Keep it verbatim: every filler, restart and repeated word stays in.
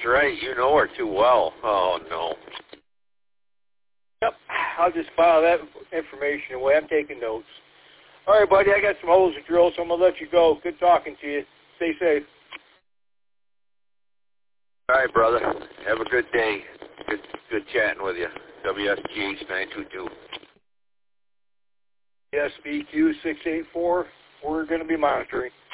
right. You know her too well. Oh, no. Yep. I'll just file that information away. I'm taking notes. All right, buddy. I got some holes to drill, so I'm going to let you go. Good talking to you. Stay safe. All right, brother. Have a good day. Good good chatting with you. W S G H nine two two. S B Q six eight four. We're going to be monitoring.